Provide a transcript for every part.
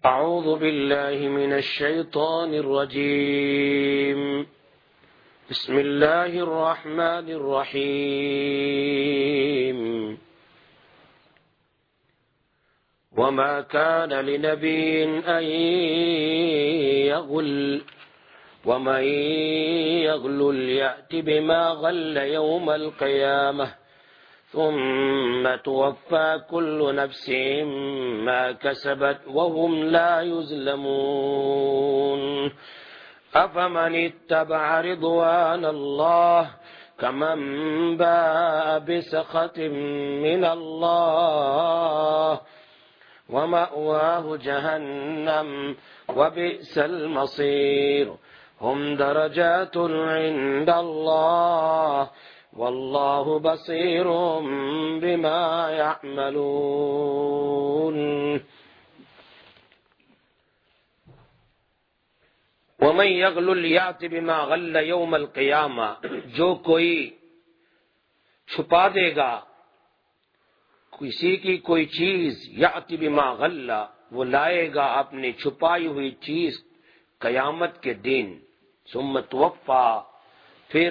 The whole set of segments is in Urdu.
أعوذ بالله من الشيطان الرجيم بسم الله الرحمن الرحيم وما كان لنبي أن يغل ومن يغل يأت بما غل يوم القيامة ثم توفى كل نفس ما كسبت وهم لا يظلمون أفمن اتبع رضوان الله كمن باء بسخط من الله ومأواه جهنم وبئس المصير هم درجات عند الله والله بصير بما يعملون ومن يغلل يأت بما غل يوم القيامة جو کوئی چھپا دے گا کسی کی کوئی چیز یأت بما غل وہ لائے گا اپنی چھپائی ہوئی چیز قیامت کے دن ثم توفا پھر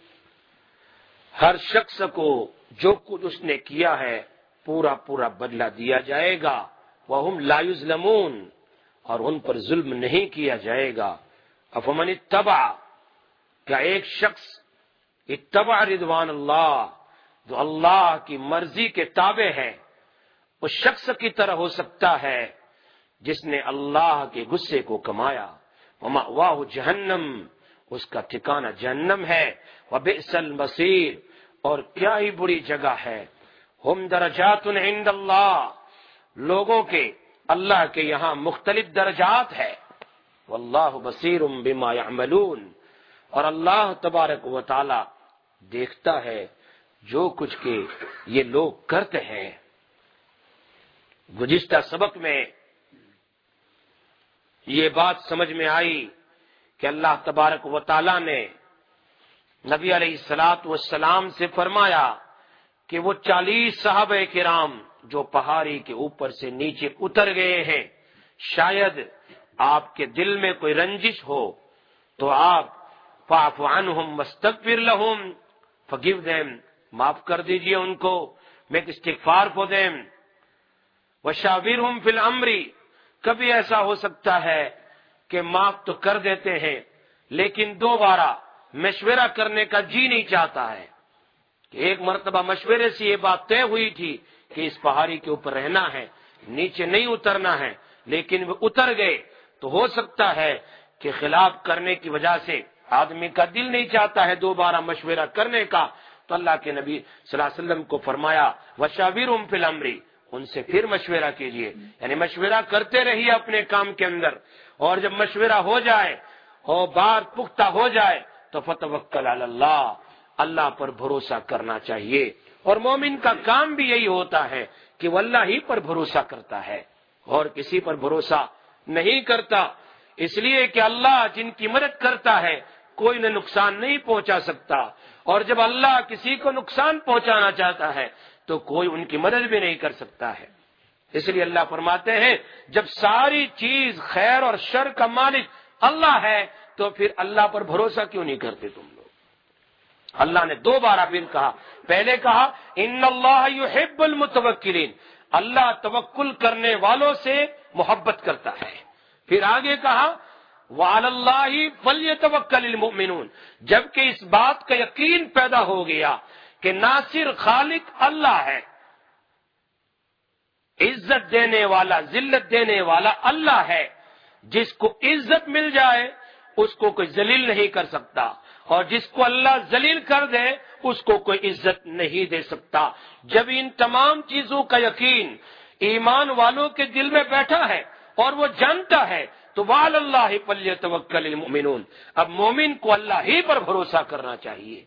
ہر شخص کو جو کچھ اس نے کیا ہے پورا پورا بدلہ دیا جائے گا وَهُمْ لَا يُظْلَمُونَ اور ان پر ظلم نہیں کیا جائے گا افمن اتبع کیا ایک شخص اتبع رضوان اللہ جو اللہ کی مرضی کے تابع ہے اس شخص کی طرح ہو سکتا ہے جس نے اللہ کے غصے کو کمایا وَمَأْوَاهُ جہنم اس کا ٹھکانہ جہنم ہے وَبِئْسَ الْمَصِيرُ اور کیا ہی بری جگہ ہے ہم درجات عند اللہ لوگوں کے اللہ کے یہاں مختلف درجات ہے واللہ بصیر بما یعملون اور اللہ تبارک و تعالی دیکھتا ہے جو کچھ کہ یہ لوگ کرتے ہیں گزشتہ سبق میں یہ بات سمجھ میں آئی کہ اللہ تبارک و تعالی نے نبی علیہ الصلوۃ والسلام سے فرمایا کہ وہ 40 صحابہ کرام جو پہاڑی کے اوپر سے نیچے اتر گئے ہیں شاید آپ کے دل میں کوئی رنجش ہو تو آپ فاعف عنہم واستغفر لہم forgive them معاف کر دیجئے ان کو make استغفار for them وشاورہم فی الامر کبھی ایسا ہو سکتا ہے کہ معاف تو کر دیتے ہیں لیکن دوبارہ مشورہ کرنے کا جی نہیں چاہتا ہے کہ ایک مرتبہ مشورے سے یہ بات طے ہوئی تھی کہ اس پہاڑی کے اوپر رہنا ہے نیچے نہیں اترنا ہے لیکن وہ اتر گئے تو ہو سکتا ہے کہ خلاف کرنے کی وجہ سے آدمی کا دل نہیں چاہتا ہے دوبارہ مشورہ کرنے کا تو اللہ کے نبی صلی اللہ علیہ وسلم کو فرمایا وشاورہم فی الامر ان سے پھر مشورہ کیجئے یعنی مشورہ کرتے رہیے اپنے کام کے اندر اور جب مشورہ ہو جائے اور بات پختہ ہو جائے تو فتوکل علی اللہ اللہ پر بھروسہ کرنا چاہیے اور مومن کا کام بھی یہی ہوتا ہے کہ وہ اللہ ہی پر بھروسہ کرتا ہے اور کسی پر بھروسہ نہیں کرتا اس لیے کہ اللہ جن کی مدد کرتا ہے کوئی نہ نقصان نہیں پہنچا سکتا اور جب اللہ کسی کو نقصان پہنچانا چاہتا ہے تو کوئی ان کی مدد بھی نہیں کر سکتا ہے اس لیے اللہ فرماتے ہیں جب ساری چیز خیر اور شر کا مالک اللہ ہے تو پھر اللہ پر بھروسہ کیوں نہیں کرتے تم لوگ اللہ نے 2 بار پھر کہا پہلے کہا ان اللہ یحب المتوکلین اللہ توکل کرنے والوں سے محبت کرتا ہے پھر آگے کہا وعلی اللہ فلیتوکل المؤمنون جبکہ اس بات کا یقین پیدا ہو گیا کہ ناصر خالق اللہ ہے عزت دینے والا ذلت دینے والا اللہ ہے جس کو عزت مل جائے اس کو کوئی ذلیل نہیں کر سکتا اور جس کو اللہ ذلیل کر دے اس کو کوئی عزت نہیں دے سکتا جب ان تمام چیزوں کا یقین ایمان والوں کے دل میں بیٹھا ہے اور وہ جانتا ہے تو وعلی اللہ فلیتوکل المؤمنون اب مومن کو اللہ ہی پر بھروسہ کرنا چاہیے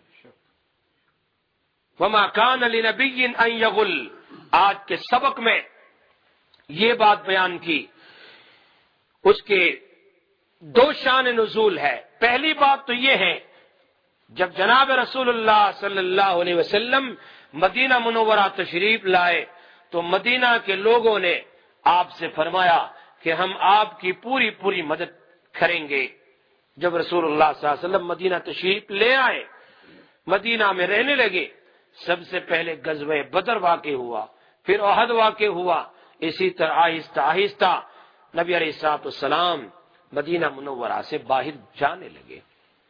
وما کان لنبی ان یغل آج کے سبق میں یہ بات بیان کی اس کے 2 شان نزول ہے پہلی بات تو یہ ہے جب جناب رسول اللہ صلی اللہ علیہ وسلم مدینہ منورہ تشریف لائے تو مدینہ کے لوگوں نے آپ سے فرمایا کہ ہم آپ کی پوری پوری مدد کریں گے۔ جب رسول اللہ صلی اللہ علیہ وسلم مدینہ تشریف لے آئے، مدینہ میں رہنے لگے، سب سے پہلے غزوہ بدر واقع ہوا، پھر احد واقع ہوا، اسی طرح آہستہ آہستہ نبی علیہ الصلوۃ والسلام مدینہ منورہ سے باہر جانے لگے۔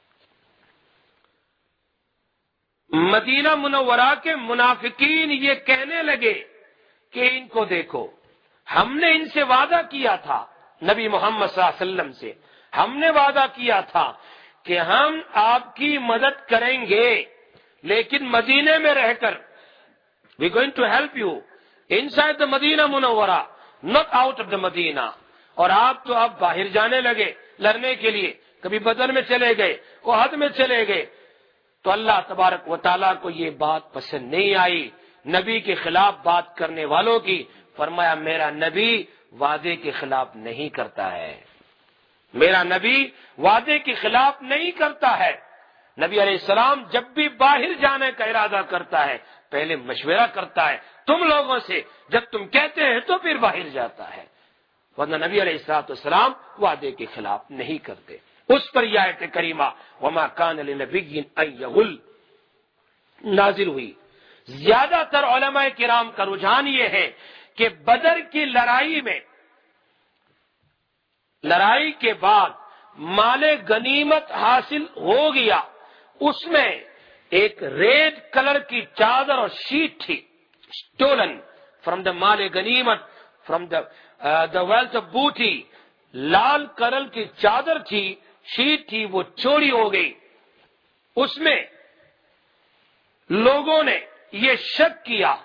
مدینہ منورہ کے منافقین یہ کہنے لگے کہ ان کو دیکھو، ہم نے ان سے وعدہ کیا تھا، نبی محمد صلی اللہ علیہ وسلم سے ہم نے وعدہ کیا تھا کہ ہم آپ کی مدد کریں گے، لیکن مدینے میں رہ کر we going to help you inside the مدینہ منورہ not out of the مدینہ۔ اور آپ تو اب باہر جانے لگے لڑنے کے لیے، کبھی بدر میں چلے گئے، احد میں چلے گئے۔ تو اللہ تبارک و تعالیٰ کو یہ بات پسند نہیں آئی نبی کے خلاف بات کرنے والوں کی۔ فرمایا میرا نبی وعدے کے خلاف نہیں کرتا ہے، میرا نبی وعدے کے خلاف نہیں کرتا ہے۔ نبی علیہ السلام جب بھی باہر جانے کا ارادہ کرتا ہے پہلے مشورہ کرتا ہے تم لوگوں سے، جب تم کہتے ہیں تو پھر باہر جاتا ہے، ورنہ نبی علیہ السلام وعدے کے خلاف نہیں کرتے۔ اس پر یہ آیت کریمہ وما کان لنبی ان یغل نازل ہوئی۔ زیادہ تر علماء کرام کا رجحان یہ ہے کہ بدر کی لڑائی کے بعد مال غنیمت حاصل ہو گیا، اس میں ایک ریڈ کلر کی چادر اور شیٹ تھی، اسٹولن فرام دا مال غنیمت، فرام دا ویلتھ آف بوٹی، لال کلر کی چادر تھی، شیٹ تھی، وہ چوری ہو گئی۔ اس میں لوگوں نے یہ شک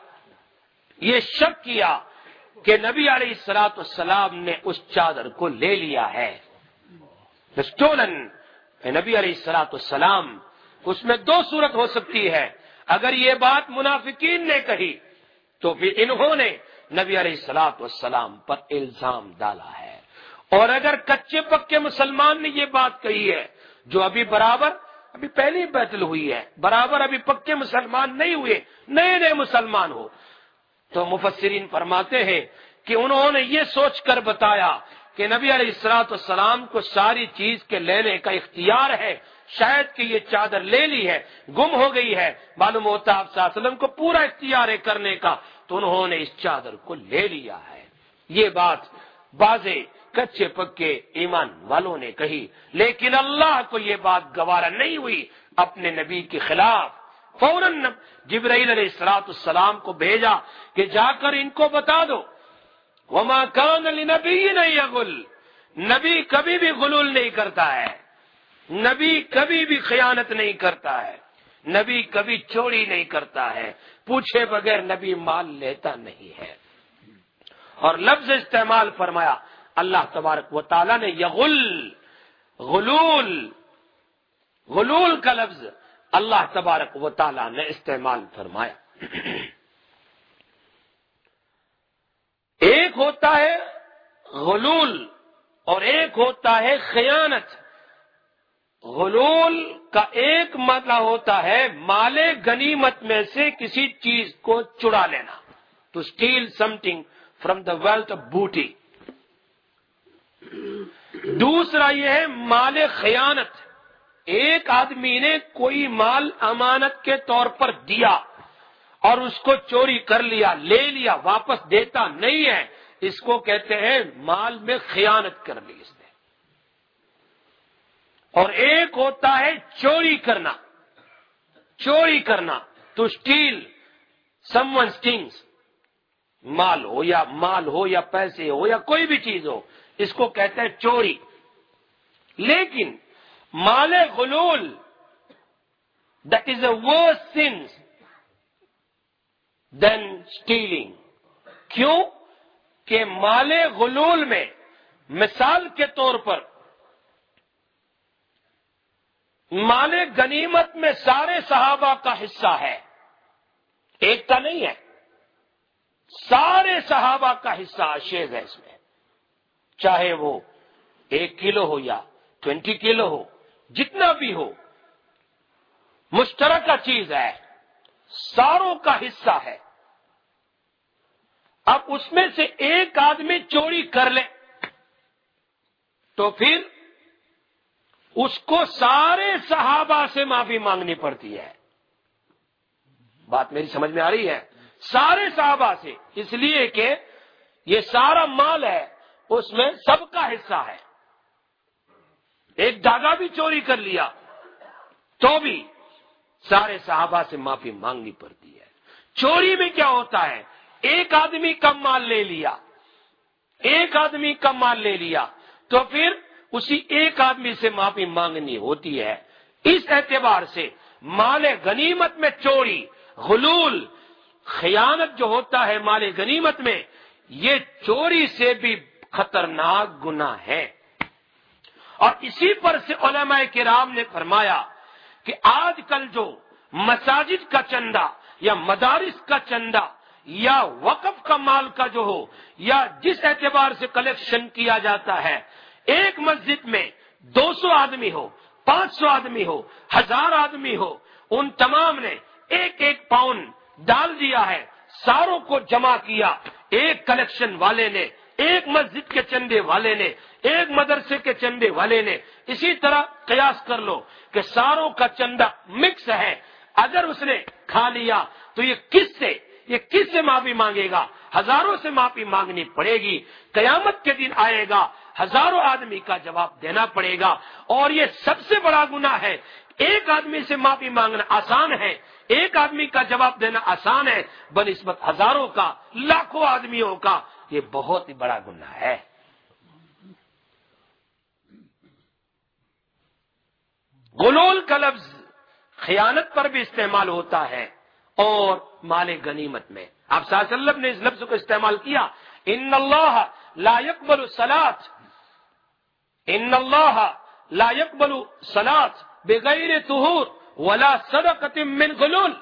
کیا کہ نبی علیہ الصلوۃ والسلام نے اس چادر کو لے لیا ہے، اسٹولن نبی علیہ الصلوۃ والسلام۔ اس میں دو صورت ہو سکتی ہے، اگر یہ بات منافقین نے کہی تو پھر انہوں نے نبی علیہ الصلوۃ والسلام پر الزام ڈالا ہے، اور اگر کچے پکے مسلمان نے یہ بات کہی ہے جو ابھی پہلی بیٹل ہوئی ہے، برابر ابھی پکے مسلمان نہیں ہوئے، نئے مسلمان ہو، تو مفسرین فرماتے ہیں کہ انہوں نے یہ سوچ کر بتایا کہ نبی علیہ الصلوۃ والسلام کو ساری چیز کے لینے کا اختیار ہے، شاید کہ یہ چادر لے لی ہے، گم ہو گئی ہے، معلوم ہوتا آپ صلی اللہ علیہ وسلم کو پورا اختیار ہے کرنے کا، تو انہوں نے اس چادر کو لے لیا ہے۔ یہ بات واضح کچے پکے ایمان والوں نے کہی، لیکن اللہ کو یہ بات گوارا نہیں ہوئی اپنے نبی کے خلاف۔ فوراً جبرائیل علیہ السلام کو بھیجا کہ جا کر ان کو بتا دو وما کان لنبی ان یغل، نبی کبھی بھی غلول نہیں کرتا ہے، نبی کبھی بھی خیانت نہیں کرتا ہے، نبی کبھی چوری نہیں کرتا ہے، پوچھے بغیر نبی مال لیتا نہیں ہے۔ اور لفظ استعمال فرمایا اللہ تبارک و تعالیٰ نے یغل، غلول کا لفظ اللہ تبارک و تعالیٰ نے استعمال فرمایا۔ ایک ہوتا ہے غلول اور ایک ہوتا ہے خیانت۔ غلول کا ایک مطلب ہوتا ہے مال غنیمت میں سے کسی چیز کو چرا لینا، to steal something from the wealth of booty. دوسرا یہ ہے مال خیانت، ایک آدمی نے کوئی مال امانت کے طور پر دیا اور اس کو چوری کر لیا، لے لیا، واپس دیتا نہیں ہے، اس کو کہتے ہیں مال میں خیانت کر لی اس نے۔ اور ایک ہوتا ہے چوری کرنا، to steal someone's things, مال ہو یا پیسے ہو یا کوئی بھی چیز ہو، اس کو کہتے ہیں چوری۔ لیکن مال غلول that is a worse sin than stealing۔ کیوں کہ مال غلول میں مثال کے طور پر مال غنیمت میں سارے صحابہ کا حصہ ہے، ایک کا نہیں ہے، سارے صحابہ کا حصہ شیز ہے اس میں، چاہے وہ 1 کلو ہو یا 20 کلو ہو، جتنا بھی ہو، مشترکہ چیز ہے، ساروں کا حصہ ہے۔ اب اس میں سے ایک آدمی چوری کر لے تو پھر اس کو سارے صحابہ سے معافی مانگنی پڑتی ہے. بات میری سمجھ میں آ رہی ہے؟ سارے صحابہ سے، اس لیے کہ یہ سارا مال ہے، اس میں سب کا حصہ ہے. ایک داغا بھی چوری کر لیا تو بھی سارے صحابہ سے معافی مانگنی پڑتی ہے. چوری میں کیا ہوتا ہے؟ ایک آدمی کا مال لے لیا، ایک آدمی کا مال لے لیا تو پھر اسی ایک آدمی سے معافی مانگنی ہوتی ہے. اس اعتبار سے مال غنیمت میں چوری، غلول، خیانت جو ہوتا ہے مال غنیمت میں، یہ چوری سے بھی خطرناک گناہ ہے. اور اسی پر سے علماء کرام نے فرمایا کہ آج کل جو مساجد کا چندہ یا مدارس کا چندہ یا وقف کا مال کا جو ہو یا جس اعتبار سے کلیکشن کیا جاتا ہے، ایک مسجد میں 200 آدمی ہو، 500 آدمی ہو، 1000 آدمی ہو، ان تمام نے ایک ایک پاؤنڈ ڈال دیا ہے، ساروں کو جمع کیا، ایک کلیکشن والے نے، ایک مسجد کے چندے والے نے، ایک مدرسے کے چندے والے نے. اسی طرح قیاس کر لو کہ ساروں کا چندہ مکس ہے. اگر اس نے کھا لیا تو یہ کس سے معافی مانگے گا؟ ہزاروں سے معافی مانگنی پڑے گی. قیامت کے دن آئے گا، ہزاروں آدمی کا جواب دینا پڑے گا. اور یہ سب سے بڑا گناہ ہے. ایک آدمی سے معافی مانگنا آسان ہے، ایک آدمی کا جواب دینا آسان ہے، بنسبت ہزاروں کا، لاکھوں آدمیوں کا یہ بہت ہی بڑا گناہ ہے. غلول کا لفظ خیانت پر بھی استعمال ہوتا ہے اور مال غنیمت میں. آپ صلی اللہ علیہ وسلم نے اس لفظ کو استعمال کیا، ان اللہ لا يقبل الصلاۃ، ان اللہ لا يقبل الصلاۃ بغیر طہور ولا صدقۃ من غلول.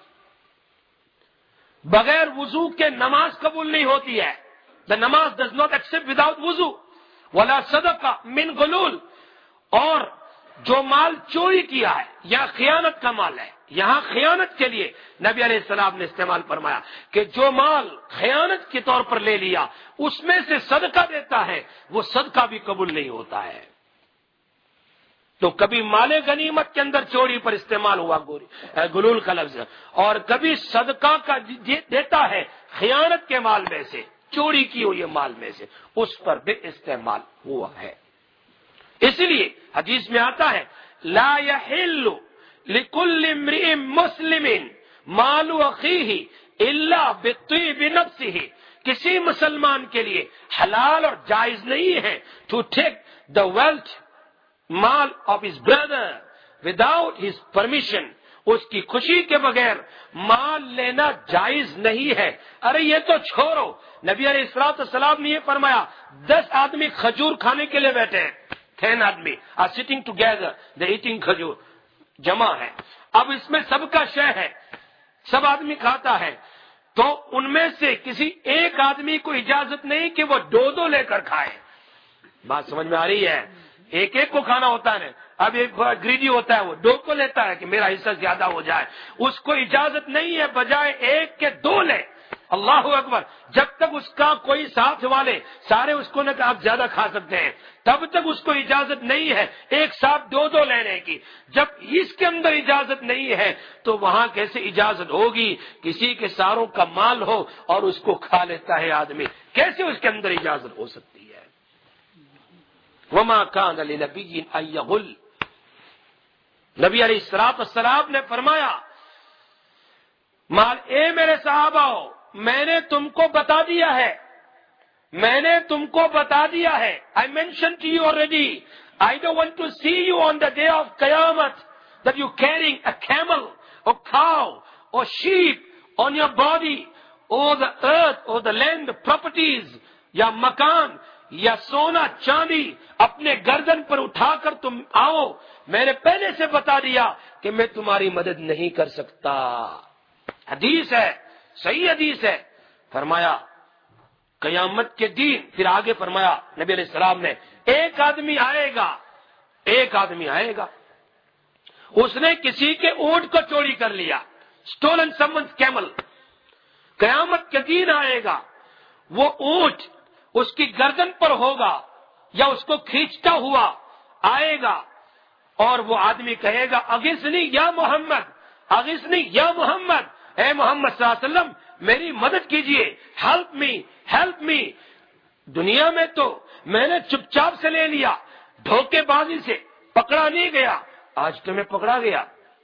بغیر وضو کے نماز قبول نہیں ہوتی ہے. The namaz does not accept without wuzu. ولا صدقہ من غلول. اور جو مال چوری کیا ہے یا خیانت کا مال ہے، یہاں خیانت کے لیے نبی علیہ السلام نے استعمال فرمایا کہ جو مال خیانت کے طور پر لے لیا اس میں سے صدقہ دیتا ہے، وہ صدقہ بھی قبول نہیں ہوتا ہے. تو کبھی مال غنیمت کے اندر چوری پر استعمال ہوا غلول کا لفظ، اور کبھی صدقہ کا دیتا ہے خیانت کے مال میں سے، چوری کی ہوئی مال میں سے، اس پر بھی استعمال ہوا ہے. اس لیے حدیث میں آتا ہے لا يحل لكل امرئ مسلم مال اخیہ الا بطیب نفسہ. کسی مسلمان کے لیے حلال اور جائز نہیں ہے to take the wealth مال of his brother without his permission. اس کی خوشی کے بغیر مال لینا جائز نہیں ہے. ارے یہ تو چھوڑو، نبی علیہ السلام نے یہ فرمایا 10 آدمی کھجور کھانے کے لیے بیٹھے ہیں، 10 آدمی are sitting together, they eating کھجور جمع ہے. اب اس میں سب کا شے ہے، سب آدمی کھاتا ہے، تو ان میں سے کسی ایک آدمی کو اجازت نہیں کہ وہ 2 لے کر کھائے. بات سمجھ میں آ رہی ہے؟ ایک ایک کو کھانا ہوتا ہے. اب ایک گریڈی ہوتا ہے، وہ 2 کو لیتا ہے کہ میرا حصہ زیادہ ہو جائے. اس کو اجازت نہیں ہے، بجائے 1 کے 2 لے. اللہ اکبر. جب تک اس کا کوئی ساتھ والے سارے اس کو نہ کہ آپ زیادہ کھا سکتے ہیں، تب تک اس کو اجازت نہیں ہے ایک ساتھ 2 لینے کی. جب اس کے اندر اجازت نہیں ہے تو وہاں کیسے اجازت ہوگی؟ کسی کے ساروں کا مال ہو اور اس کو کھا لیتا ہے آدمی، کیسے اس کے اندر اجازت ہو سکتی ہے؟ وما كان لنبي ان يغل. نبی علیہ السلام نے فرمایا مال اے میرے صحابہ ہو، میں نے تم کو بتا دیا ہے، میں نے تم کو بتا دیا ہے. I mentioned to you already. I don't want to see you on the day of Qiyamah that you carrying a camel or cow or sheep on your body or the earth or the land properties یا مکان یا سونا چاندی اپنے گردن پر اٹھا کر تم آؤ. میں نے پہلے سے بتا دیا کہ میں تمہاری مدد نہیں کر سکتا. حدیث ہے، صحیح حدیث ہے. فرمایا قیامت کے دن، پھر آگے فرمایا نبی علیہ السلام نے ایک آدمی آئے گا، اس نے کسی کے اونٹ کو چوری کر لیا، stolen someone's camel. قیامت کے دن آئے گا، وہ اونٹ اس کی گردن پر ہوگا یا اس کو کھینچتا ہوا آئے گا اور وہ آدمی کہے گا اغثنی یا محمد، اغثنی یا محمد، اے محمد صلی اللہ علیہ وسلم میری مدد کیجئے، ہیلپ می ہیلپ می۔ دنیا میں تو میں نے چپ چاپ سے لے لیا، دھوکے بازی سے پکڑا نہیں گیا، آج تو میں پکڑا گیا۔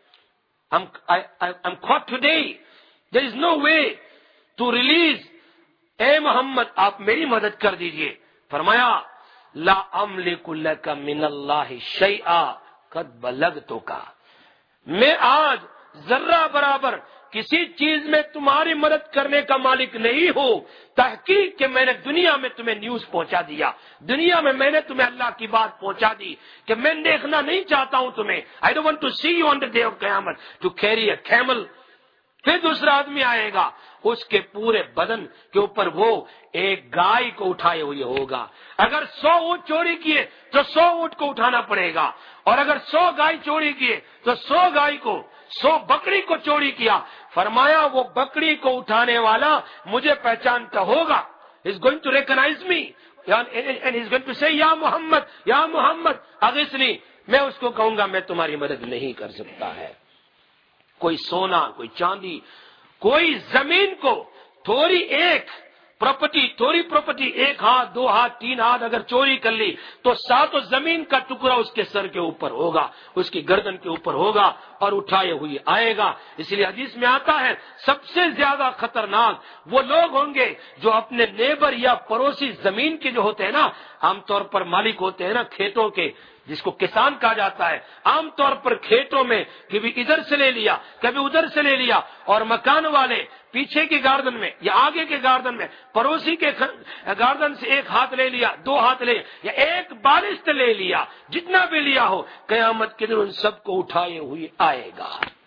I'm caught today. There is no way to release. اے محمد آپ میری مدد کر دیجئے۔ فرمایا لا املک لک من اللہ شیئا قد بلغتک، میں آج ذرہ برابر کسی چیز میں تمہاری مدد کرنے کا مالک نہیں ہوں، تحقیق کہ میں نے دنیا میں تمہیں نیوز پہنچا دیا، دنیا میں نے تمہیں اللہ کی بات پہنچا دی کہ میں دیکھنا نہیں چاہتا ہوں تمہیں۔ I don't want to see you on the day of قیامت to carry a camel۔ پھر دوسرا آدمی آئے گا، اس کے پورے بدن کے اوپر وہ ایک گائے کو اٹھائے ہوئے ہوگا۔ اگر 100 اونٹ چوری کیے تو 100 اونٹ کو اٹھانا پڑے گا، اور اگر 100 گائے چوری کیے تو 100 گائے کو، 100 بکری کو چوری کیا۔ فرمایا وہ بکری کو اٹھانے والا مجھے پہچانتا ہوگا، is going to recognize me and is going to say یا محمد یا محمد اغثنی۔ میں اس کو کہوں گا میں تمہاری مدد نہیں کر سکتا ہے۔ کوئی سونا، کوئی چاندی، کوئی زمین کو تھوڑی پراپرٹی 1 ہاتھ 2 ہاتھ 3 ہاتھ اگر چوری کر لی تو 7 زمین کا ٹکڑا اس کے سر کے اوپر ہوگا، اس کی گردن کے اوپر ہوگا اور اٹھائے ہوئے آئے گا۔ اس لیے حدیث میں آتا ہے سب سے زیادہ خطرناک وہ لوگ ہوں گے جو اپنے نیبر یا پڑوسی زمین کے جو ہوتے ہیں نا، عام طور پر مالک ہوتے ہیں نا کھیتوں کے، جس کو کسان کہا جاتا ہے، عام طور پر کھیتوں میں کبھی ادھر سے لے لیا کبھی ادھر سے لے لیا، اور مکان والے پیچھے کے گاردن میں یا آگے کے گاردن میں پڑوسی کے گاردن سے 1 ہاتھ لے لیا، 2 ہاتھ لے یا 1 بالشت لے لیا، جتنا بھی لیا ہو، قیامت کے دن ان سب کو اٹھائے ہوئے آئے گا۔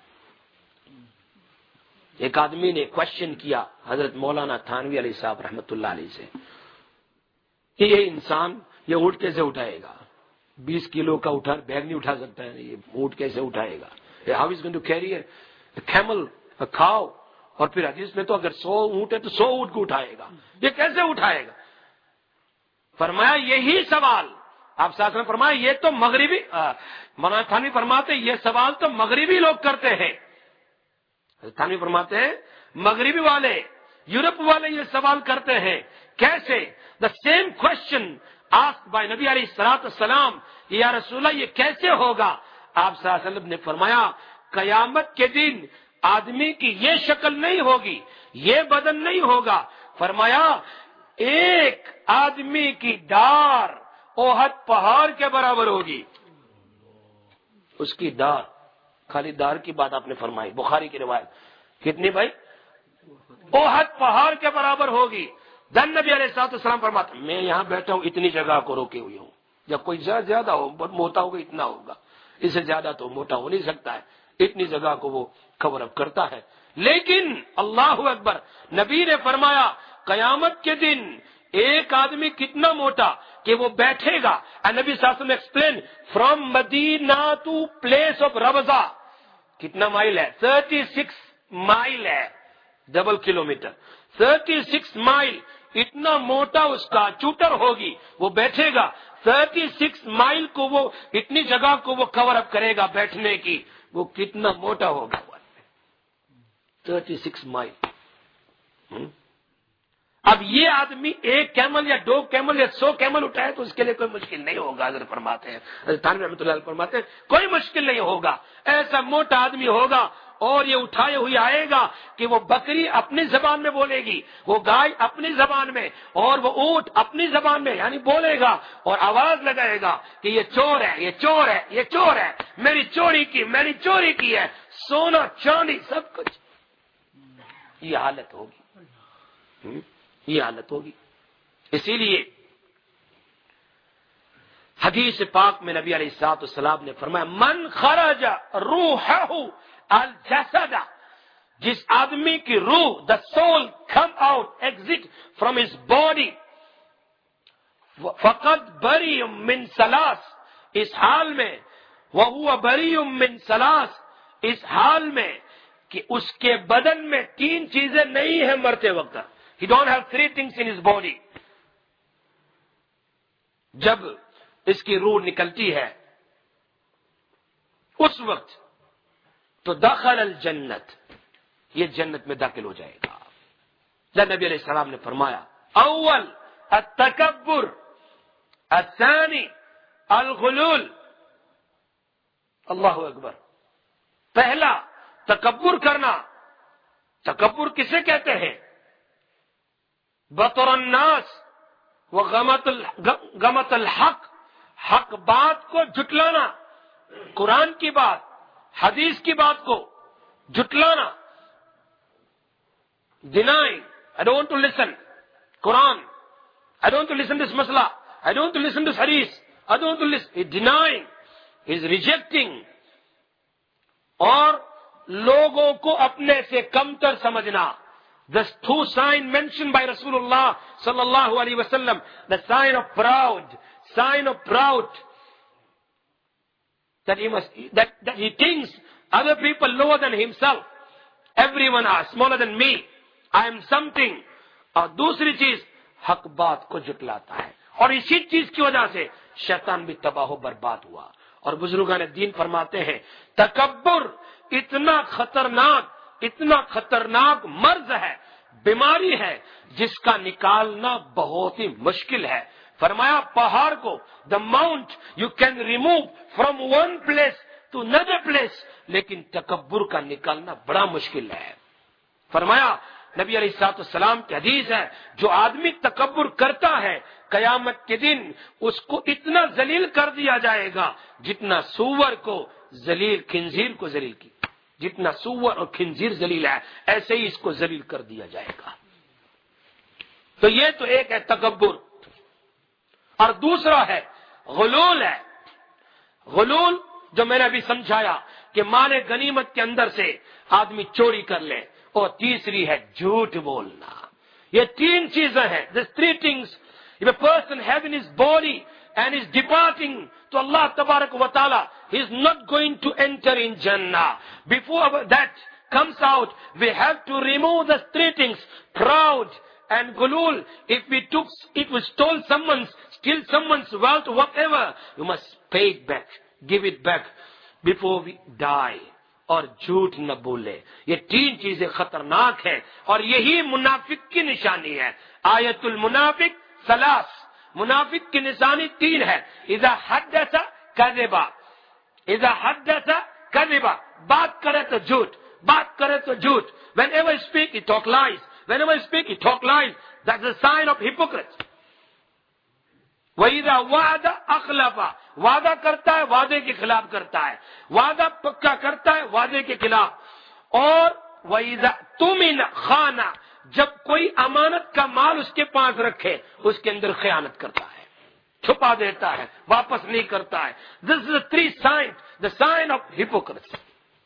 ایک آدمی نے کوشچن کیا حضرت مولانا تھانوی علیہ صاحب رحمۃ اللہ علیہ سے کہ یہ انسان یہ اونٹ کیسے اٹھائے گا؟ 20 کلو کا بیگ نہیں اٹھا سکتا ہے، یہ اونٹ کیسے اٹھائے گا؟ How is going to carry a camel, a cow? اور پھر حدیث میں تو اگر 100 اونٹ ہے تو 100 اونٹ کو اٹھائے گا، یہ کیسے اٹھائے گا؟ فرمایا یہی سوال آپ ساتھ میں فرمایا یہ تو مغربی مولانا تھانوی فرماتے یہ سوال تو مغربی لوگ کرتے ہیں۔ تھانوی فرماتے ہیں مغربی والے، یورپ والے یہ سوال کرتے ہیں، کیسے؟ The same question asked by نبی علیہ الصلوۃ والسلام، یا رسول اللہ یہ کیسے ہوگا؟ آپ صلی اللہ علیہ وسلم نے فرمایا قیامت کے دن آدمی کی یہ شکل نہیں ہوگی، یہ بدن نہیں ہوگا۔ فرمایا ایک آدمی کی ڈار احد پہاڑ کے برابر ہوگی، اس کی ڈار، خالی ڈار کی بات آپ نے فرمائی، بخاری کی روایت، کتنی بھائی؟ احد پہاڑ کے برابر ہوگی۔ دن نبی علیہ الصلوۃ والسلام فرماتے میں یہاں بیٹھا ہوں اتنی جگہ کو روکے ہوئی ہوں، جب کوئی زیادہ ہو موٹا ہوگا اتنا ہوگا، اس سے زیادہ تو موٹا ہو نہیں سکتا ہے، اتنی جگہ کو وہ کور اپ کرتا ہے۔ لیکن اللہ اکبر، نبی نے فرمایا قیامت کے دن ایک آدمی کتنا موٹا کہ وہ بیٹھے گا، نبی صلی اللہ علیہ وسلم explain from Medina to place of Rabadha, کتنا مائل ہے؟ 36 مائل ہے، ڈبل کلومیٹر، 36 مائل، اتنا موٹا اس کا چوٹر ہوگی، وہ بیٹھے گا 36 مائل کو، وہ اتنی جگہ کو وہ کور اپ کرے گا بیٹھنے کی، وہ کتنا موٹا ہوگا؟ 36 مائل۔ اب یہ آدمی 1 کیمل یا 2 کیمل یا 100 کیمل اٹھائے تو اس کے لیے کوئی مشکل نہیں ہوگا، حضرت فرماتے ہیں، حضرت تھانوی رحمۃ اللہ علیہ فرماتے ہیں کوئی مشکل نہیں ہوگا، ایسا موٹا آدمی ہوگا اور یہ اٹھائے ہوئے آئے گا کہ وہ بکری اپنی زبان میں بولے گی، وہ گائے اپنی زبان میں، اور وہ اونٹ اپنی زبان میں یعنی بولے گا اور آواز لگائے گا کہ یہ چور ہے، یہ چور ہے، یہ چور ہے، میری چوری کی ہے، سونا چاندی سب کچھ۔ یہ حالت ہوگی، یہ حالت ہوگی۔ اسی لیے حدیث پاک میں نبی علیہ الصلوۃ والسلام نے فرمایا من خرج روحہ الجسد، جس آدمی کی روح the soul come out exit from his body فقط بری من ثلاث، اس حال میں وہو بری من ثلاث، اس حال میں کہ اس کے بدن میں 3 چیزیں نہیں ہیں مرتے وقت، he don't have 3 things in his body۔ جب اس کی روح نکلتی ہے اس وقت تو دخل الجنت، یہ جنت میں داخل ہو جائے گا۔ نبی علیہ السلام نے فرمایا اول التکبر، الثانی الغلول۔ اللہ اکبر۔ پہلا تکبر کرنا۔ تکبر کسے کہتے ہیں؟ بطر الناس وغمط الحق، حق بات کو جھٹلانا، قرآن کی بات، حدیث کی بات کو جھٹلانا۔ denying, I don't want to listen Quran, I don't want to listen this masla, I don't want to listen this hadith, I don't want to listen. He's denying, he's rejecting، اور لوگوں کو اپنے سے کمتر سمجھنا۔ The two signs mentioned by Rasulullah sallallahu alaihi wasallam, the sign of proud, that he must, that he thinks other people lower than himself, everyone are smaller than me, I am something۔ اور دوسری چیز حق بات کو جھٹلاتا ہے، اور اسی چیز کی وجہ سے شیطان بھی تباہ و برباد ہوا۔ اور بزرگان دین فرماتے ہیں تکبر اتنا خطرناک مرض ہے، بیماری ہے، جس کا نکالنا بہت ہی مشکل ہے۔ فرمایا پہاڑ کو، the mount you can remove from one place to another place، لیکن تکبر کا نکالنا بڑا مشکل ہے۔ فرمایا نبی علیہ الصلوۃ والسلام کی حدیث ہے، جو آدمی تکبر کرتا ہے قیامت کے دن اس کو اتنا ذلیل کر دیا جائے گا جتنا سور کو ذلیل، خنزیر کو ذلیل کی، جتنا سور اور خنزیر ذلیل ہے ایسے ہی اس کو ذلیل کر دیا جائے گا۔ تو یہ تو ایک ہے تکبر، اور دوسرا ہے غلول ہے۔ غلول جو میں نے ابھی سمجھایا کہ مال غنیمت کے اندر سے آدمی چوری کر لے، اور تیسری ہے جھوٹ بولنا۔ یہ تین چیزیں ہیں۔ These three things, if a person having his body and is departing to Allah Tabarak wa Ta'ala, he is not going to enter in Jannah. Before that comes out, we have to remove the three things: proud and gulul. If we stole steal someone's wealth, whatever, you must pay it back, give it back before we die. اور جھوٹ نہ بولے۔ یہ تین چیزیں خطرناک ہیں، اور یہی منافق کی نشانی ہے۔ آیت المنافق ثلاث، منافق کی نشانی تین ہے۔ اذا حدث کذب، بات کرے تو جھوٹ، بات کرے تو جھوٹ۔ whenever he speak he talk lies، whenever he speak he talk lies. that's a sign of hypocrite۔ وَإِذَا وَعَدَ أَخْلَفَ، وعدہ کرتا ہے وعدے کے خلاف کرتا ہے، وعدہ پکا کرتا ہے وعدے کے خلاف۔ اور وَإِذَا اؤْتُمِنَ خَانَ، جب کوئی امانت کا مال اس کے پاس رکھے اس کے اندر خیانت کرتا ہے، چھپا دیتا ہے، واپس نہیں کرتا ہے۔ This is the three signs, the sign of hypocrisy۔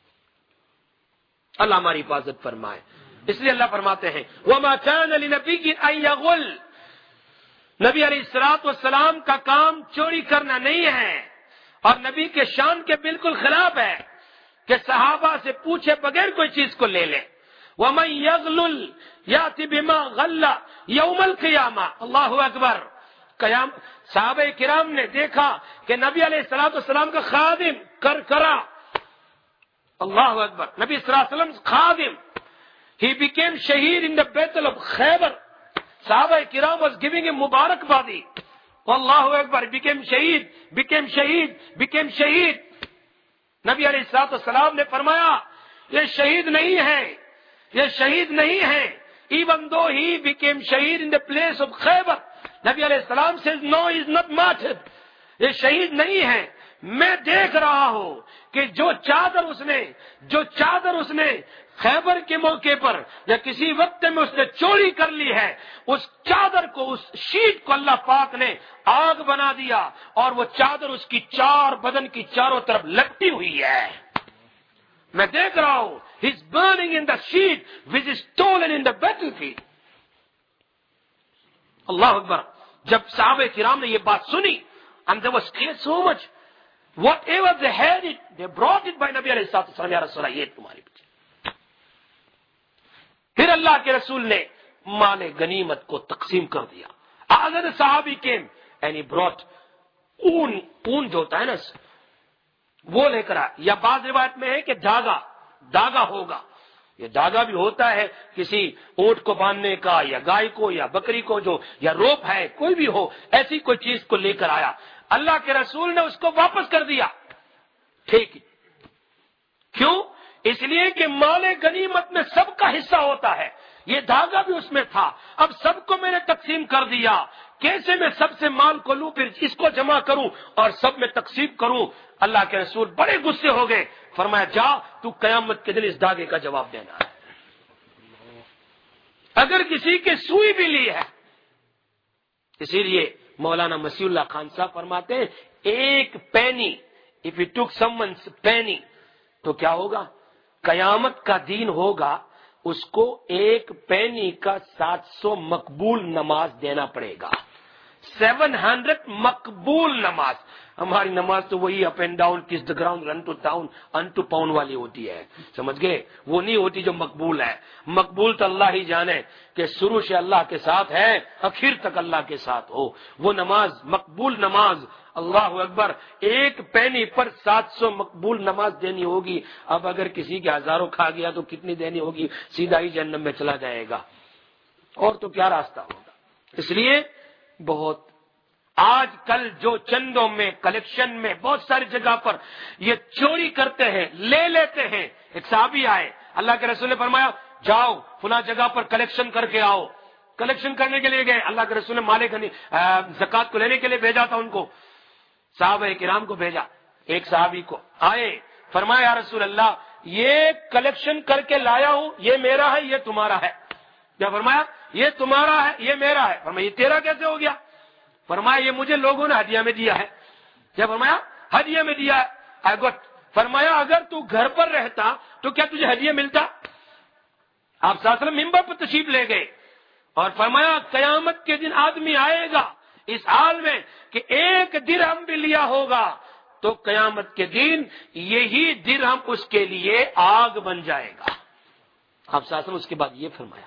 اللہ ہماری حفاظت فرمائے۔ اس لیے اللہ فرماتے ہیں وَمَا كَانَ لِنَبِيٍّ أَن يَغُلَّ، نبی علیہ الصلوۃ والسلام کا کام چوری کرنا نہیں ہے، اور نبی کے شان کے بالکل خلاف ہے کہ صحابہ سے پوچھے بغیر کوئی چیز کو لے لے۔ وَمَن يَغْلُلْ يَأْتِ بِمَا غَلَّ يَوْمَ الْقِيَامَةِ، اللہ اکبر۔ صحابہ کرام نے دیکھا کہ نبی علیہ الصلوۃ والسلام کا خادم کرا، اللہ اکبر، نبی صلی اللہ علیہ وسلم خادم، he became شہید in the battle of Khaybar۔ صحابہ کرام was giving him مبارکبادی، Allah Akbar, became شہید۔ نبی علیہ الصلوۃ والسلام نے فرمایا یہ شہید نہیں ہے، even though he became شہید in the place of Khaybar۔ نبی علیہ السلام says no, he is not martyred، یہ شہید نہیں ہے۔ میں دیکھ رہا ہوں کہ جو چادر اس نے خیبر کے موقع پر یا کسی وقت میں اس نے چوری کر لی ہے، اس چادر کو، اس شیٹ کو اللہ پاک نے آگ بنا دیا، اور وہ چادر اس کی بدن کی چاروں طرف لپٹی ہوئی ہے۔ میں دیکھ رہا ہوں he is burning in the sheet which is stolen in the battlefield۔ اللہ اکبر۔ جب صحابہ کرام نے یہ بات سنی and they were scared so much، whatever they had it they brought it by نبی علیہ الصلوۃ والسلام، یا رسول اللہ یہ تمہاری بچی۔ پھر اللہ کے رسول نے مال غنیمت کو تقسیم کر دیا۔ Other صحابی came and he brought اون جو ہوتا ہے نا وہ لے کر آیا، یا بعض روایت میں ہے کہ داغا ہوگا، یہ داغا بھی ہوتا ہے کسی اونٹ کو باندھنے کا یا گائے کو یا بکری کو جو، یا روپ ہے کوئی بھی ہو، ایسی کوئی چیز کو لے کر آیا، اللہ کے رسول نے اس کو واپس کر دیا. ٹھیک، کیوں؟ اس لیے کہ مال غنیمت میں سب کا حصہ ہوتا ہے، یہ دھاگا بھی اس میں تھا، اب سب کو میں نے تقسیم کر دیا، کیسے میں سب سے مال کو لوں پھر اس کو جمع کروں اور سب میں تقسیم کروں؟ اللہ کے رسول بڑے غصے ہو گئے، فرمایا جا تو قیامت کے دن اس دھاگے کا جواب دینا ہے. اگر کسی کے سوئی بھی لی ہے، اسی لیے مولانا مسیح اللہ خان صاحب فرماتے ہیں ایک پینی، if you took someone's penny تو کیا ہوگا؟ قیامت کا دن ہوگا، اس کو ایک پینی کا 700 مقبول نماز دینا پڑے گا. 700 مقبول نماز. ہماری نماز تو وہی اپ and down kiss the ground run to town in two pound والی ہوتی ہے، سمجھ گئے؟ وہ نہیں ہوتی جو مقبول ہے. مقبول تو اللہ ہی جانے کہ شروع سے اللہ کے ساتھ ہے، آخر تک اللہ کے ساتھ ہو. وہ نماز مقبول نماز، اللہ اکبر، ایک پینی پر 700 مقبول نماز دینی ہوگی. اب اگر کسی کے ہزاروں کھا گیا تو کتنی دینی ہوگی؟ سیدھا ہی جہنم میں چلا جائے گا، اور تو کیا راستہ ہوگا. اس لیے بہت آج کل جو چندوں میں کلیکشن میں بہت ساری جگہ پر یہ چوری کرتے ہیں، لے لیتے ہیں. ایک صحابی آئے، اللہ کے رسول نے فرمایا جاؤ فلاں جگہ پر کلیکشن کر کے آؤ. کلیکشن کرنے کے لیے گئے، اللہ کے رسول نے مالک زکات کو لینے کے لیے بھیجا تھا ان کو، صحابہ کرام کو بھیجا. ایک صحابی کو آئے، فرمایا یا رسول اللہ یہ کلیکشن کر کے لایا ہوں، یہ میرا ہے یہ تمہارا ہے. کیا فرمایا؟ یہ تمہارا ہے یہ میرا ہے. فرمایا یہ تیرا کیسے ہو گیا؟ فرمایا یہ مجھے لوگوں نے ہدیہ میں دیا ہے. کیا فرمایا؟ ہدیہ میں دیا ہے. فرمایا اگر تو گھر پر رہتا تو کیا تجھے ہدیہ ملتا؟ آپ صلی اللہ علیہ وسلم منبر پر تشریف لے گئے اور فرمایا قیامت کے دن آدمی آئے گا اس حال میں کہ ایک درہم بھی لیا ہوگا تو قیامت کے دن یہی درہم اس کے لیے آگ بن جائے گا. آپ صلی اللہ علیہ وسلم اس کے بعد یہ فرمایا.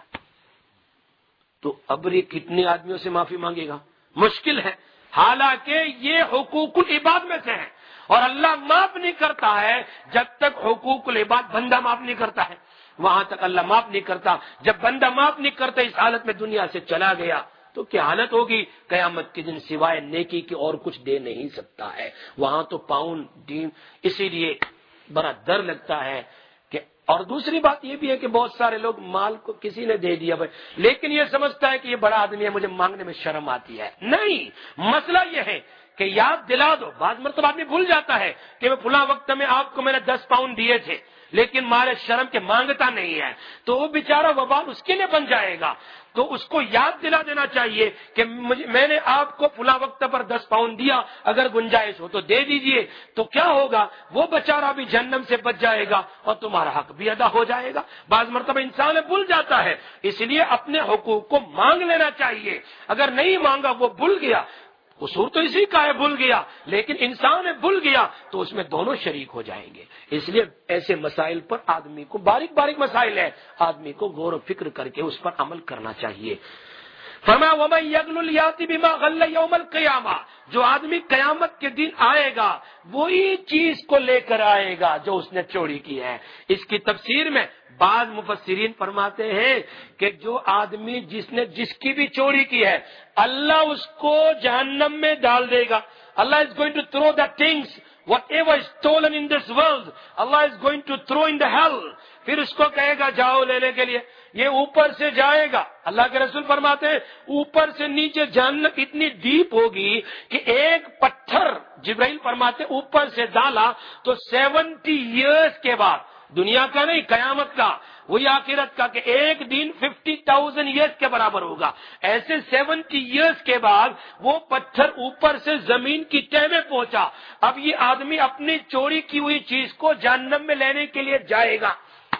تو اب یہ کتنے آدمیوں سے معافی مانگے گا؟ مشکل ہے. حالانکہ یہ حقوق العباد میں سے ہے اور اللہ معاف نہیں کرتا ہے جب تک حقوق العباد بندہ معاف نہیں کرتا ہے، وہاں تک اللہ معاف نہیں کرتا. جب بندہ معاف نہیں کرتا اس حالت میں دنیا سے چلا گیا تو کیا حالت ہوگی؟ قیامت کے دن سوائے نیکی کے اور کچھ دے نہیں سکتا ہے، وہاں تو پاؤنڈ دین. اسی لیے بڑا ڈر لگتا ہے کہ، اور دوسری بات یہ بھی ہے کہ بہت سارے لوگ مال کو کسی نے دے دیا بھائی، لیکن یہ سمجھتا ہے کہ یہ بڑا آدمی ہے مجھے مانگنے میں شرم آتی ہے. نہیں، مسئلہ یہ ہے کہ یاد دلا دو. بعض مرتبہ آدمی بھول جاتا ہے کہ میں فلاں وقت میں آپ کو میں نے 10 پاؤنڈ دیے تھے لیکن مارے شرم کے مانگتا نہیں ہے، تو وہ بیچارہ وبال اس کے لیے بن جائے گا. تو اس کو یاد دلا دینا چاہیے کہ میں نے آپ کو فلاں وقت پر 10 پاؤنڈ دیا، اگر گنجائش ہو تو دے دیجئے. تو کیا ہوگا؟ وہ بیچارہ بھی جہنم سے بچ جائے گا اور تمہارا حق بھی ادا ہو جائے گا. بعض مرتبہ انسان بھول جاتا ہے، اس لیے اپنے حقوق کو مانگ لینا چاہیے. اگر نہیں مانگا وہ بھول گیا، قصور تو اسی کا ہے بھول گیا، لیکن انسان بھول گیا تو اس میں دونوں شریک ہو جائیں گے. اس لیے ایسے مسائل پر آدمی کو، باریک باریک مسائل ہے، آدمی کو غور و فکر کر کے اس پر عمل کرنا چاہیے. فرمایا وَمَن يَغْلُلْ يَأْتِ بِمَا غَلَّ يَوْمَ الْقِيَامَةِ، جو آدمی قیامت کے دن آئے گا وہی چیز کو لے کر آئے گا جو اس نے چوری کی ہے. اس کی تفسیر میں بعض مفسرین فرماتے ہیں کہ جو آدمی جس کی بھی چوری کی ہے اللہ اس کو جہنم میں ڈال دے گا. اللہ is going to throw the things whatever is stolen in this world, Allah is going to throw in the hell. پھر اس کو کہے گا جاؤ لینے کے لیے. یہ اوپر سے جائے گا. اللہ کے رسول فرماتے ہیں اوپر سے نیچے جہنم اتنی ڈیپ ہوگی کہ ایک پتھر، جبرائیل فرماتے اوپر سے ڈالا تو 70 ایئرز کے بعد، دنیا کا نہیں قیامت کا، وہی آخرت کا، کہ ایک دن 50,000 ایئرز کے برابر ہوگا. ایسے 70 ایئرز کے بعد وہ پتھر اوپر سے زمین کی تہ میں پہنچا. اب یہ آدمی اپنی چوری کی ہوئی چیز کو جہنم میں لینے کے لیے جائے گا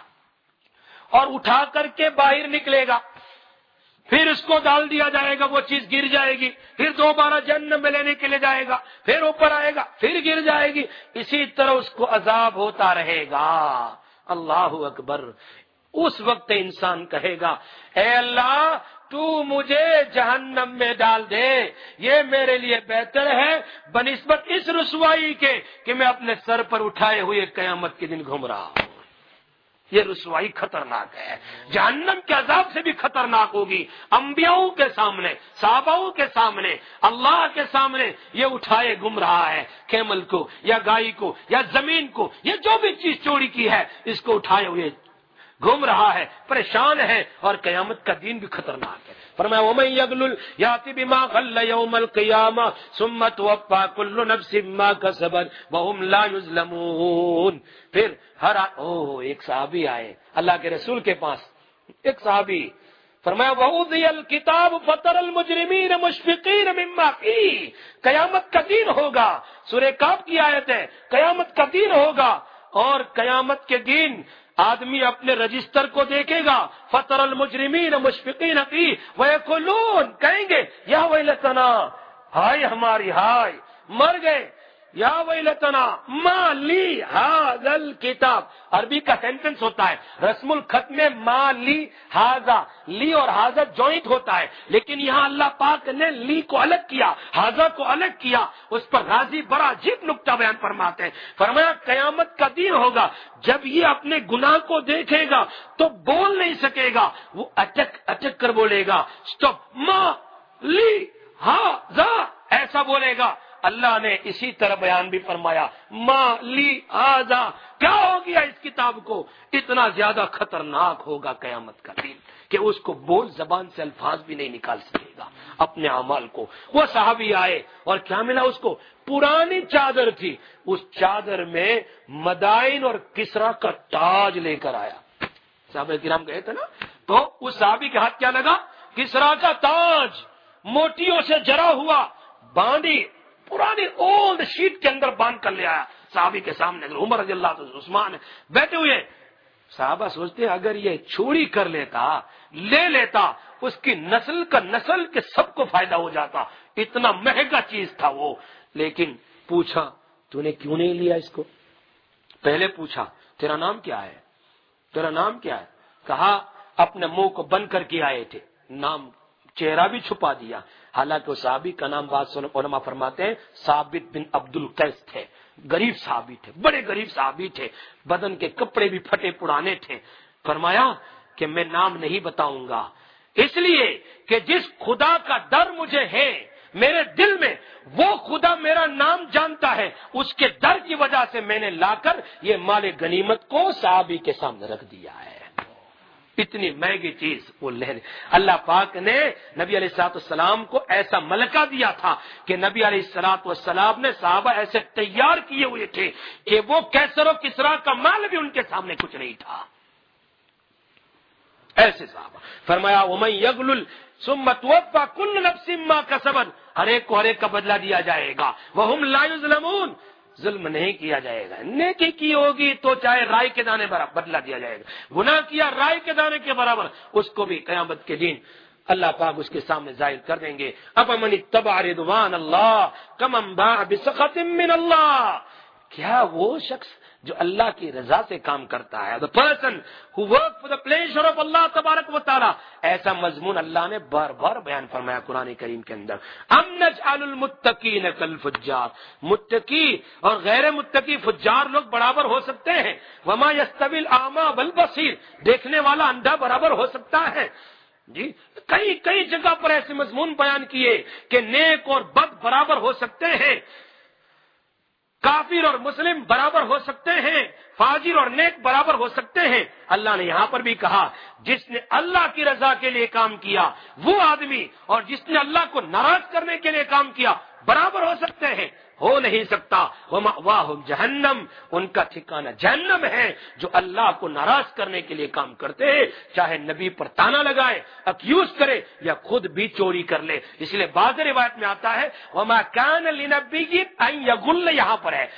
اور اٹھا کر کے باہر نکلے گا. پھر اس کو ڈال دیا جائے گا، وہ چیز گر جائے گی. پھر دوبارہ جہنم میں لینے کے لیے جائے گا، پھر اوپر آئے گا، پھر گر جائے گی. اسی طرح اس کو عذاب ہوتا رہے گا. اللہ اکبر. اس وقت انسان کہے گا اے اللہ تو مجھے جہنم میں ڈال دے، یہ میرے لیے بہتر ہے بنسبت اس رسوائی کے کہ میں اپنے سر پر اٹھائے ہوئے قیامت کے دن گھوم رہا ہوں۔ یہ رسوائی خطرناک ہے، جہنم کے عذاب سے بھی خطرناک ہوگی۔ انبیاؤں کے سامنے، صحاباؤں کے سامنے، اللہ کے سامنے یہ اٹھائے گھوم رہا ہے، کیمل کو یا گائے کو یا زمین کو، یہ جو بھی چیز چوری کی ہے اس کو اٹھائے ہوئے گھوم رہا ہے، پریشان ہے، اور قیامت کا دن بھی خطرناک ہے۔ فرمایا وَمَن يَغْلُلْ يَأْتِ بِمَا غَلَّ يَوْمَ الْقِيَامَةِ ثُمَّ تُوَفَّىٰ كُلُّ نَفْسٍ مَّا كَسَبَتْ وَهُمْ لَا يُظْلَمُونَ۔ پھر ایک صحابی آئے اللہ کے رسول کے پاس، ایک صحابی، فرمایا وَأُوذِيَ الْكِتَابُ فَتَرَى الْمُجْرِمِينَ مُشْفِقِينَ مِمَّا فِيهِ۔ قیامت کا دن ہوگا، سورہ کاف کی آیت ہے، قیامت کا دن ہوگا، اور قیامت کے دن آدمی اپنے رجسٹر کو دیکھے گا، فَتَرَى الْمُجْرِمِينَ مُشْفِقِينَ فِيهِ وَيَقُولُونَ، کہیں گے یا ویلتنا، ہائے ہماری ہائے، مر گئے، یا ویلتنا ما لی ھذا الکتاب۔ عربی کا سینٹنس ہوتا ہے، رسم الخط میں ما لی ھذا، لی اور ھذا جوائنٹ ہوتا ہے، لیکن یہاں اللہ پاک نے لی کو الگ کیا، ھذا کو الگ کیا۔ اس پر غازی بڑا عجیب نکتہ بیان فرماتے ہیں، فرمایا قیامت کا دن ہوگا، جب یہ اپنے گناہ کو دیکھے گا تو بول نہیں سکے گا، وہ اٹک اٹک کر بولے گا، اسٹاپ، ما لی ھذا، ایسا بولے گا۔ اللہ نے اسی طرح بیان بھی فرمایا، ما لی ھذا، کیا ہو گیا اس کتاب کو؟ اتنا زیادہ خطرناک ہوگا قیامت کا دن کہ اس کو بول زبان سے الفاظ بھی نہیں نکال سکے گا اپنے اعمال کو۔ وہ صحابی آئے اور کیا ملا اس کو؟ پرانی چادر تھی، اس چادر میں مدائن اور کسرا کا تاج لے کر آیا۔ صحابہ کرام گئے تھے نا، تو اس صحابی کے ہاتھ کیا لگا؟ کسرا کا تاج، موتیوں سے جڑا ہوا، باندھی پرانی اولڈ شیٹ کے اندر باندھ کر لے آیا صحابی کے سامنے۔ عمر رضی اللہ عنہ، عثمان بیٹھے ہوئے، صحابہ سوچتے اگر یہ چوری کر لیتا، لے لیتا، اس کی نسل کے سب کو فائدہ ہو جاتا، اتنا مہنگا چیز تھا وہ۔ لیکن پوچھا تو نے کیوں نہیں لیا اس کو؟ پہلے پوچھا تیرا نام کیا ہے، تیرا نام کیا ہے؟ کہا اپنے منہ کو بند کر کے آئے تھے، نام چہرہ بھی چھپا دیا۔ حالانکہ وہ صحابی کا نام بعض علماء فرماتے ہیں ثابت بن عبد القیس تھے، غریب صحابی تھے، بڑے غریب صحابی تھے، بدن کے کپڑے بھی پھٹے پرانے تھے۔ فرمایا کہ میں نام نہیں بتاؤں گا، اس لیے کہ جس خدا کا ڈر مجھے ہے میرے دل میں، وہ خدا میرا نام جانتا ہے، اس کے ڈر کی وجہ سے میں نے لا کر یہ مال غنیمت کو صحابی کے سامنے رکھ دیا ہے۔ اتنی مہنگی چیز وہ لے، اللہ پاک نے نبی علیہ الصلوۃ والسلام کو ایسا ملکہ دیا تھا کہ نبی علیہ الصلوۃ والسلام نے صحابہ ایسے تیار کیے ہوئے تھے کہ وہ کیسر و کسرا کا مال بھی ان کے سامنے کچھ نہیں تھا، ایسے صحابہ۔ فرمایا وَمَن يَغْلُلْ ثُمَّ تُوَفَّىٰ كُلُّ نَفْسٍ مَّا كَسَبَتْ، ہر ایک کو ہر ایک کا بدلہ دیا جائے گا، وَهُمْ لَا يُظْلَمُونَ، ظلم نہیں کیا جائے گا۔ نیکی کی ہوگی تو چاہے رائے کے دانے برابر بدلہ دیا جائے گا، گناہ کیا رائے کے دانے کے برابر، اس کو بھی قیامت کے دن اللہ پاک اس کے سامنے ظاہر کر دیں گے۔ أَفَمَنِ اتَّبَعَ رِضْوَانَ اللَّهِ كَمَن بَاءَ بِسَخَطٍ مِّنَ اللَّهِ، کیا وہ شخص جو اللہ کی رضا سے کام کرتا ہے، the person who work for the pleasure of Allah تبارک و تعالی، ایسا مضمون اللہ نے بار بار بیان فرمایا قرآن کریم کے اندر۔ ام نجعل المتقین کالفجار، متقی اور غیر متقی فجار لوگ برابر ہو سکتے ہیں؟ وما یستوی الاعمی والبصیر، دیکھنے والا اندھا برابر ہو سکتا ہے؟ جی کئی جگہ پر ایسے مضمون بیان کیے کہ نیک اور بد برابر ہو سکتے ہیں، کافر اور مسلم برابر ہو سکتے ہیں، فاجر اور نیک برابر ہو سکتے ہیں۔ اللہ نے یہاں پر بھی کہا جس نے اللہ کی رضا کے لیے کام کیا وہ آدمی اور جس نے اللہ کو ناراض کرنے کے لیے کام کیا برابر ہو سکتے ہیں؟ ہو نہیں سکتا۔ وَمَأْوَاهُمْ جَهَنَّمْ، ان کا ٹھکانہ جہنم ہے۔ جو اللہ کو ناراض کرنے کے لیے کام کرتے ہیں، چاہے نبی پر تانا لگائے، اکیوز کرے یا خود بھی چوری کر لے۔ اس لیے بعض روایت میں آتا ہے وَمَا كَانَ لِنَبِيٍّ أَن يَغُلَّ، یہاں پر ہے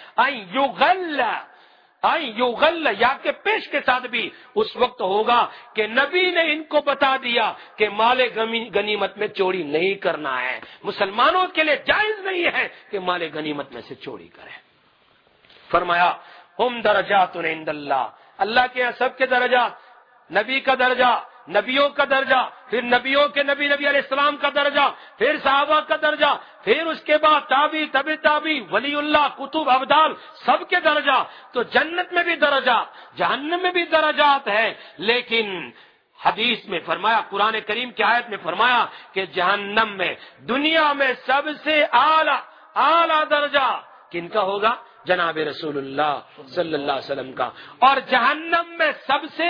أَن يُغَلَّ، یا کے پیش کے ساتھ بھی اس وقت ہوگا کہ نبی نے ان کو بتا دیا کہ مال غنیمت میں چوری نہیں کرنا ہے، مسلمانوں کے لیے جائز نہیں ہے کہ مال غنیمت میں سے چوری کریں۔ فرمایا ہم درجات عند اللہ، اللہ کے یہاں سب کے درجات، نبی کا درجہ نبیوں کا درجہ، پھر نبیوں کے نبی علیہ السلام کا درجہ، پھر صحابہ کا درجہ، پھر اس کے بعد تابعی، تابعی، ولی اللہ، کتب، ابدال، سب کے درجہ. تو جنت میں بھی درجات، جہنم میں بھی درجات ہیں. لیکن حدیث میں فرمایا، قرآن کریم کی آیت میں فرمایا کہ جہنم میں دنیا میں سب سے اعلیٰ درجہ کن کا ہوگا؟ جناب رسول اللہ صلی اللہ علیہ وسلم کا. اور جہنم میں سب سے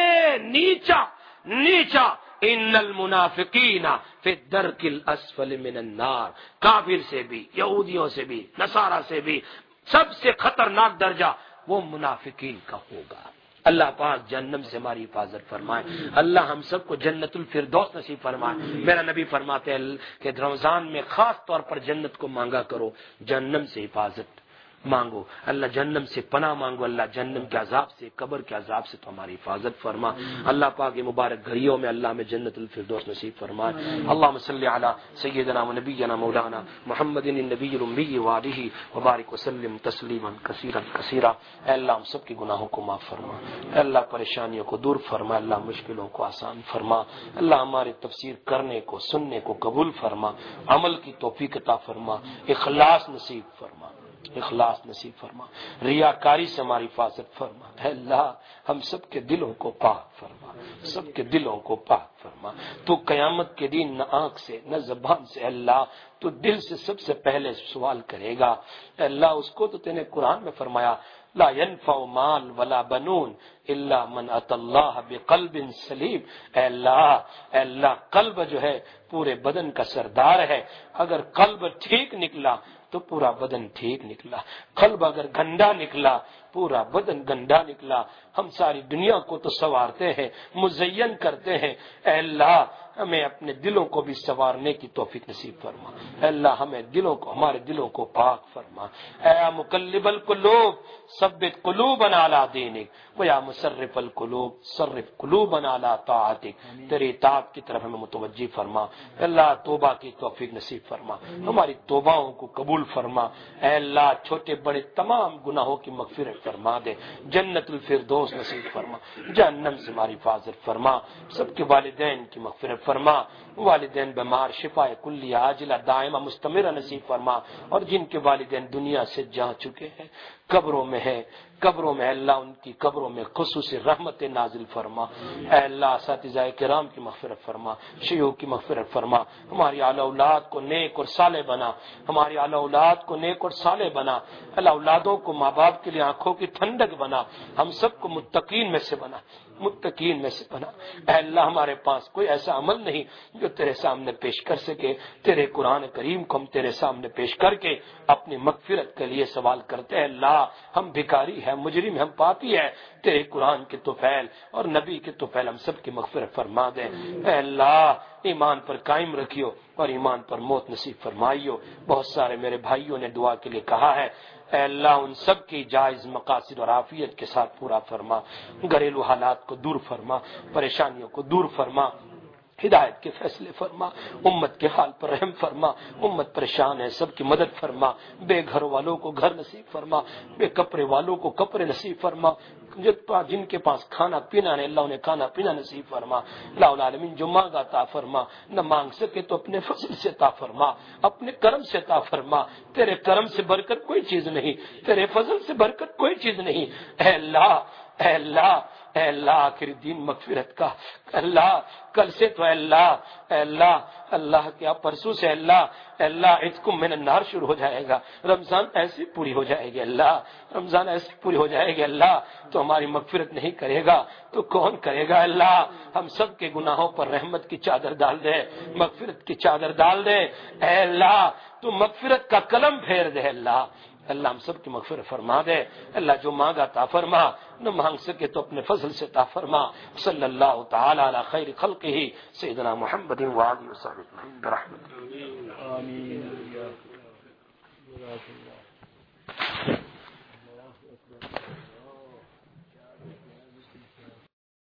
نیچا ان المنافقین فی الدرک الاسفل من النار، کافر سے بھی، یہودیوں سے بھی، نصارہ سے بھی سب سے خطرناک درجہ وہ منافقین کا ہوگا. اللہ پاک جہنم سے ہماری حفاظت فرمائے. اللہ ہم سب کو جنت الفردوس نصیب فرمائے. میرا نبی فرماتے ہیں کہ رمضان میں خاص طور پر جنت کو مانگا کرو، جہنم سے حفاظت مانگو. اللہ جہنم سے پناہ مانگو. اللہ جہنم کے عذاب سے، قبر کے عذاب سے تو ہماری حفاظت فرما. اللہ پاک مبارک گھڑیوں میں اللہ میں جنت الفردوس نصیب فرمائے. اللہم صلی علی سیدنا و نبینا مولانا محمد النبی الامی وآلہ وبارک وسلم تسلیما کثیرا کثیرا. اے اللہ ہم سب کے گناہوں کو معاف فرما. اے اللہ پریشانیوں کو دور فرما. اللہ مشکلوں کو آسان فرما. اللہ ہمارے تفسیر کرنے کو، سننے کو قبول فرما. عمل کی توفیق عطا فرما. اخلاص نصیب فرما. اخلاص نصیب فرما. ریاکاری سے ہماری حفاظت فرما. اے اللہ ہم سب کے دلوں کو پاک فرما. سب کے دلوں کو پاک فرما. تو قیامت کے دن نہ آنکھ سے نہ زبان سے اللہ تو دل سے سب سے پہلے سوال کرے گا. اے اللہ اس کو تو تینے قرآن میں فرمایا لا ينفع مال ولا بنون الا من اتى اللہ بقلب سلیم. اے اللہ قلب جو ہے پورے بدن کا سردار ہے. اگر قلب ٹھیک نکلا تو پورا بدن ٹھیک نکلا. قلب اگر گندا نکلا پورا بدن گندا نکلا. ہم ساری دنیا کو تو سنوارتے ہیں، مزین کرتے ہیں. اے اللہ ہمیں اپنے دلوں کو بھی سنوارنے کی توفیق نصیب فرما. اے اللہ ہمیں ہمارے دلوں کو پاک فرما. اے مقلب القلوب ثبت قلوبنا علی دینک ویا مصرف القلوب صرف قلوبنا علی طاعتک. تیری اطاعت کی طرف ہمیں متوجہ فرما. اے اللہ توبہ کی توفیق نصیب فرما. ہماری توباؤں کو قبول فرما. اے اللہ چھوٹے بڑے تمام گناہوں کی مغفرت فرما دے. جنت الفردوس نصیب فرما. جہنم سے ہماری حفاظت فرما. سب کے والدین کی مغفرت فرما. والدین بیمار شفا کلیہ عاجلہ دائمہ مستمرہ نصیب فرما. اور جن کے والدین دنیا سے جا چکے ہیں، قبروں میں ہے، قبروں میں اللہ ان کی قبروں میں خصوصی رحمت نازل فرما. اے اللہ اساتذہ کرام کی مغفرت فرما. شیوخ کی مغفرت فرما. ہماری اعلی اولاد کو نیک اور صالح بنا. ہماری اعلی اولاد کو نیک اور صالح بنا. اللہ اولادوں کو ماں باپ کے لیے آنکھوں کی ٹھنڈک بنا. ہم سب کو متقین میں سے بنا. متقین میں سے بنا. اے اللہ ہمارے پاس کوئی ایسا عمل نہیں جو تیرے سامنے پیش کر سکے. تیرے قرآن کریم کو ہم تیرے سامنے پیش کر کے اپنی مغفرت کے لیے سوال کرتے ہیں. اللہ ہم بھکاری ہیں، مجرم، ہم پاپی ہیں. تیرے قرآن کے طفیل اور نبی کے طفیل ہم سب کی مغفرت فرما دے. اے اللہ ایمان پر قائم رکھیو اور ایمان پر موت نصیب فرمائیو. بہت سارے میرے بھائیوں نے دعا کے لیے کہا ہے. اے اللہ ان سب کی جائز مقاصد اور عافیت کے ساتھ پورا فرما. گھریلو حالات کو دور فرما، پریشانیوں کو دور فرما، ہدایت کے فیصلے فرما. امت کے حال پر رحم فرما. امت پریشان ہے، سب کی مدد فرما. بے گھر والوں کو گھر نصیب فرما. بے کپڑے والوں کو کپڑے نصیب فرما. جن کے پاس کھانا پینا نہیں اللہ انہیں کھانا پینا نصیب فرما. اللہ العالمین جو مانگا عطا فرما، نہ مانگ سکے تو اپنے فضل سے عطا فرما، اپنے کرم سے عطا فرما. تیرے کرم سے بڑھ کر کوئی چیز نہیں، تیرے فضل سے بڑھ کر کوئی چیز نہیں. اے اللہ اے اللہ اے اللہ آخری دین مغفرت کا. اللہ کل سے تو اے اللہ اللہ کیا پرسوں سے اللہ عتقم من النار شروع ہو جائے گا. رمضان ایسی پوری ہو جائے گی. اللہ رمضان ایسی پوری ہو جائے گی. اللہ تو ہماری مغفرت نہیں کرے گا تو کون کرے گا. اللہ ہم سب کے گناہوں پر رحمت کی چادر ڈال دے، مغفرت کی چادر ڈال دے. اے اللہ تو مغفرت کا قلم پھیر دے. اللہ ہم سب کی مغفرت فرما دے. اللہ جو مانگا عطا فرما، نہ مانگ سکے تو اپنے فضل سے عطا فرما. صلی اللہ تعالی علی خیر خلقہ سیدنا محمد وآلہ وصحبہ برحمتہ. آمین.